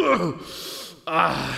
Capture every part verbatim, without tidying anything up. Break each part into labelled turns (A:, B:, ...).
A: Ah.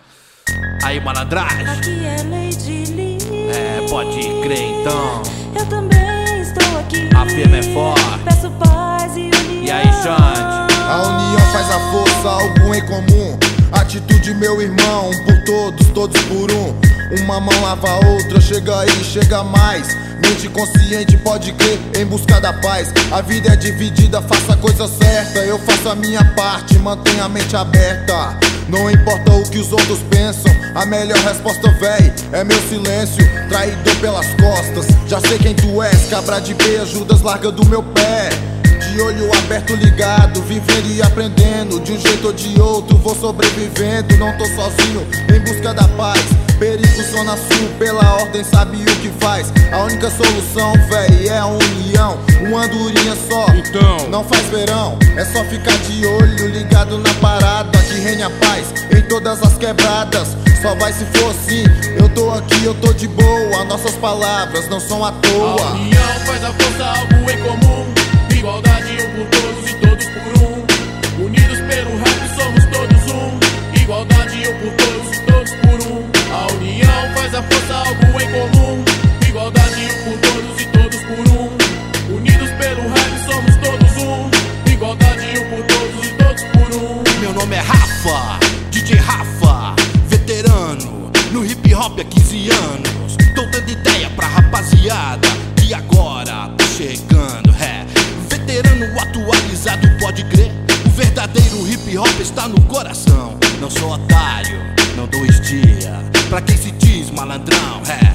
A: Aí, malandragem.
B: Aqui é Lady Lee.
A: É, pode crer então.
B: Eu também estou aqui.
A: A firma é forte.
B: Peço paz e união.
A: E aí, Xande?
C: A união faz a força, algo em comum. Atitude, meu irmão, um por todos, todos por um. Uma mão lava a outra, chega aí, chega mais. Mente consciente, pode crer, em busca da paz. A vida é dividida, faça a coisa certa. Eu faço a minha parte, mantenha a mente aberta. Não importa o que os outros pensam, a melhor resposta, véi, é meu silêncio. Traidor pelas costas, já sei quem tu és. Cabra de beijudas, larga do meu pé. De olho aberto, ligado, vivendo e aprendendo. De um jeito ou de outro, vou sobrevivendo. Não tô sozinho, em busca da paz. Perigo, zona sul, pela ordem, sabe o que faz. A única solução, véi, é a união. Uma andorinha só,
A: então
C: não faz verão. É só ficar de olho, ligado na parada. Que reine a paz em todas as quebradas. Só vai se for assim, eu tô aqui, eu tô de boa. Nossas palavras não são à toa.
D: A união faz a força, algo em comum. Igualdade um por todos e todos por um. Unidos pelo rap somos todos um. Igualdade um por todos e todos por um. A união faz a força, algo em comum. Igualdade um por todos e todos por um. Unidos pelo rap somos todos um. Igualdade um por todos e todos por um.
A: Meu nome é Rafa, D J Rafa, veterano no hip hop há quinze anos. Tô dando ideia pra rapaziada que agora tá chegando, é. Veterano atualizado, pode crer. O verdadeiro hip hop está no coração. Não sou otário, não dou estia pra quem se diz malandrão, é.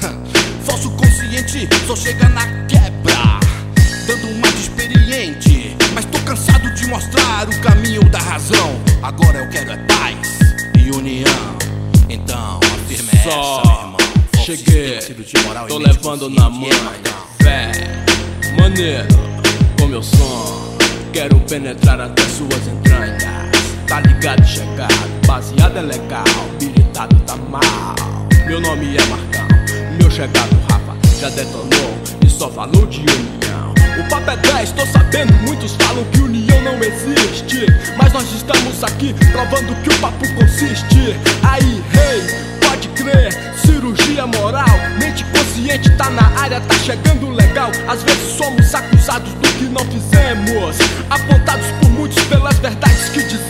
A: Falso consciente, só chega na quebra, dando uma de experiente. Mas tô cansado de mostrar o caminho da razão. Agora eu quero é paz e união. Então a firma é
E: Só
A: essa, meu irmão. Falso
E: cheguei,
A: de moral
E: tô
A: e mente
E: levando na mão,
A: consciente,
E: fé, maneiro, com meu som. Quero penetrar até suas entranhas. Tá ligado e chegado, baseado é legal, habilitado tá mal. Meu nome é Marcão, meu chegado Rafa já detonou e só falou de união. O papo é dez, tô sabendo, muitos falam que união não existe, mas nós estamos aqui provando que o papo consiste. Aí, hey, pode crer, cirurgia moral, mente consciente tá na área, tá chegando legal. Às vezes somos acusados do que não fizemos, apontados por muitos pelas verdades que dizemos.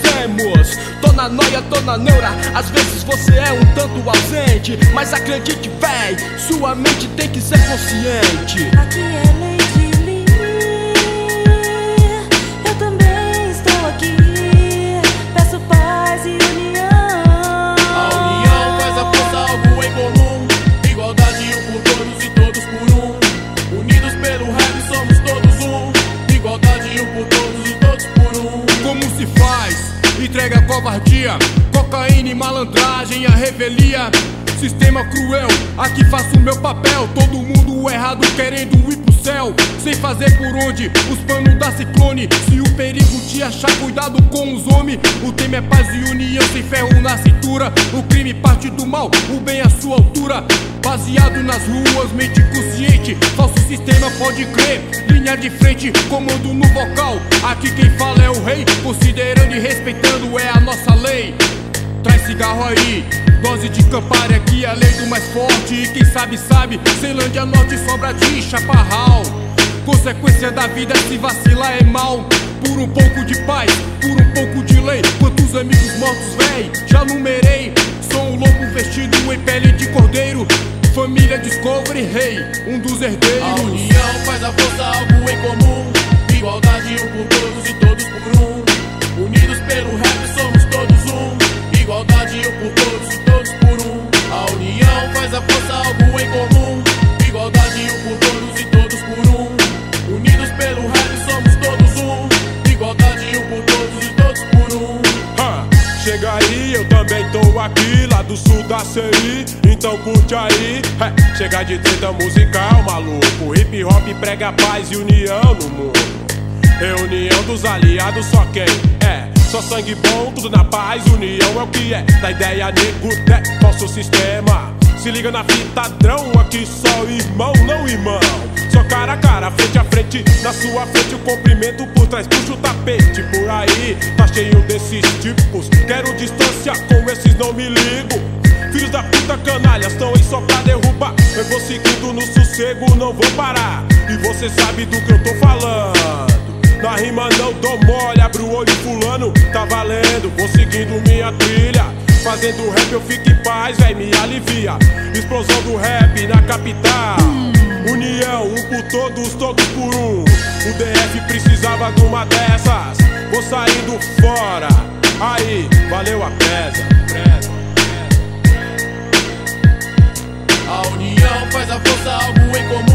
E: Tô na noia, tô na neura, às vezes você é um tanto ausente, mas acredite, véi, sua mente tem que ser consciente.
B: Aqui é Lady Lee. Eu também estou aqui. Peço paz e união.
D: A união faz a força, algo em comum. Igualdade um por todos e todos por um. Unidos pelo rap somos todos um. Igualdade um por todos e todos por um.
E: Como se faz? Entrega a covardia, cocaína e malandragem, a revelia. Sistema cruel, aqui faço o meu papel. Todo mundo errado querendo ir pro céu, sem fazer por onde os panos da ciclone. Se o perigo te achar, cuidado com os homens. O tema é paz e união, sem ferro na cintura. O crime parte do mal, o bem à sua altura. Baseado nas ruas, mente consciente. Falso sistema, pode crer. Linha de frente, comando no vocal. Aqui quem fala é o rei, considerando e respeitando é a nossa lei. Traz cigarro aí, dose de Campari, aqui é a lei do mais forte. E quem sabe, sabe, Ceilândia Norte, sobra de Chaparral. Consequência da vida, se vacilar é mal. Por um pouco de paz, por um pouco de lei. Quantos amigos mortos, véi, já numerei. Sou um lobo vestido em pele de cordeiro. Família Discovery, rei, um dos herdeiros.
D: A união faz a força, algo em comum. Igualdade um por todos e todos por um. Unidos pelo rap somos todos um. Igualdade um por todos e todos por um. A união faz a força, algo em comum. Igualdade um por todos e todos por um. Unidos pelo rap somos todos um. Igualdade um por todos e todos por um.
F: Ha, chega aí, eu também tô aqui, lá do sul da C I, então curte aí. É, chega de treta musical, maluco. Hip hop prega paz e união no mundo. Reunião dos aliados, só quem é. Só sangue bom, tudo na paz, união é o que é. Da ideia nego, né? Falso sistema. Se liga na fita, drão, aqui só irmão, não irmão. só cara a cara, frente a frente. Na sua frente o cumprimento, por trás puxa o tapete. Por aí tá cheio desses tipos. Quero distância, com esses não me ligo. Filhos da puta canalhas, tão aí só pra derrubar. Eu vou seguindo no sossego, não vou parar. E você sabe do que eu tô falando. Na rima não dou mole, abre o olho fulano, tá valendo. Vou seguindo minha trilha, fazendo rap eu fico em paz, véi, me alivia. Explosão do rap na capital. União, um por todos, todos por um. O D F precisava de uma dessas. Vou saindo fora, aí, valeu a pesa.
D: A união faz a força, algo em comum.